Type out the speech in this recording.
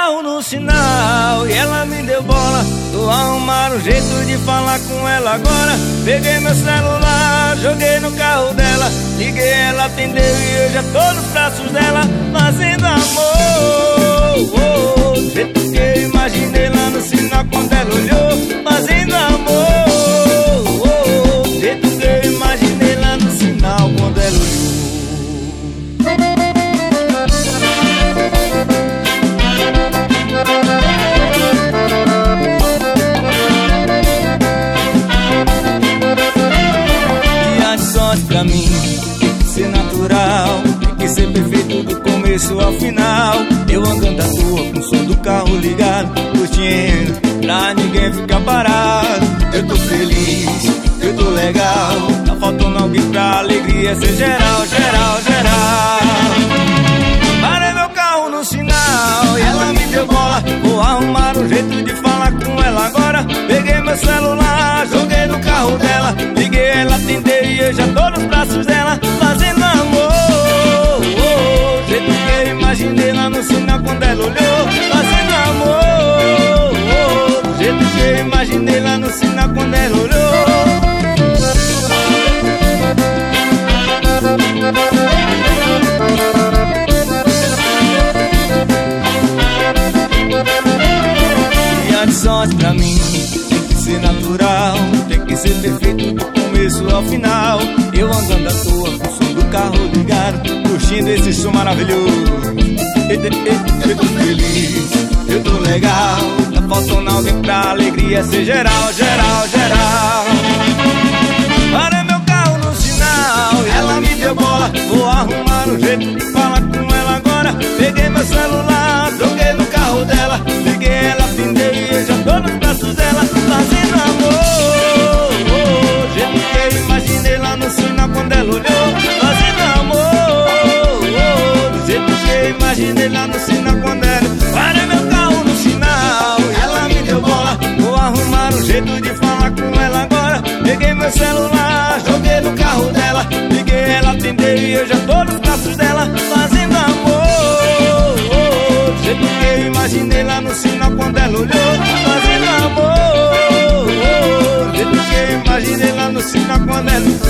carro no sinal e ela me deu bola. Tô arrumando um jeito de falar com ela agora. Peguei meu celular, joguei no carro dela. Liguei, ela atendeu e eu já tô nos braços dela, fazendo amor. Do jeito que eu imaginei lá no sinal quando ela olhou, fazendo amor. Do jeito que eu imaginei lá no sinal quando ela olhou. Pra mim tem que ser natural, tem que ser perfeito do começo ao final. Eu andando à toa com o som do carro ligado, curtindo, pra ninguém ficar parado. Eu tô feliz, eu tô legal, tá faltando alguém pra alegria ser geral, geral, geral. Parei meu carro no sinal e ela me deu bola. Vou arrumar um jeito de falar com ela agora. Peguei meu celular, joguei no carro dela. Liguei, ela atendeu e eu já tô nos braços dela, fazendo amor. Do jeito que eu imaginei lá no sinal quando ela olhou, fazendo amor. Do jeito que eu imaginei lá no sinal quando ela olhou. Sorte pra mim tem que ser natural, tem que ser perfeito do começo ao final. Eu andando à toa com o som do carro ligado, curtindo esse som maravilhoso. Eu tô feliz, eu tô legal, tá faltando alguém pra alegria ser geral, geral, geral. Parei meu carro no sinal e ela me deu bola. Vou arrumar um jeito de falar com ela agora. Peguei meu celular, joguei no carro dela. Liguei, ela atendeu e eu já tô nos braços dela, fazendo amor. Do jeito que eu imaginei lá no sinal quando ela olhou, fazendo amor. Do jeito que eu imaginei lá no sinal quando ela. Parei meu carro no sinal e ela me deu bola. Vou arrumar um jeito de falar com ela agora. Peguei meu celular, joguei no carro dela. Liguei, ela atendeu e eu já tô nos braços dela, fazendo amor. Do jeito que eu imaginei lá no sinal quando ela olhou, fazendo amor. Do jeito que eu imaginei lá no sinal quando ela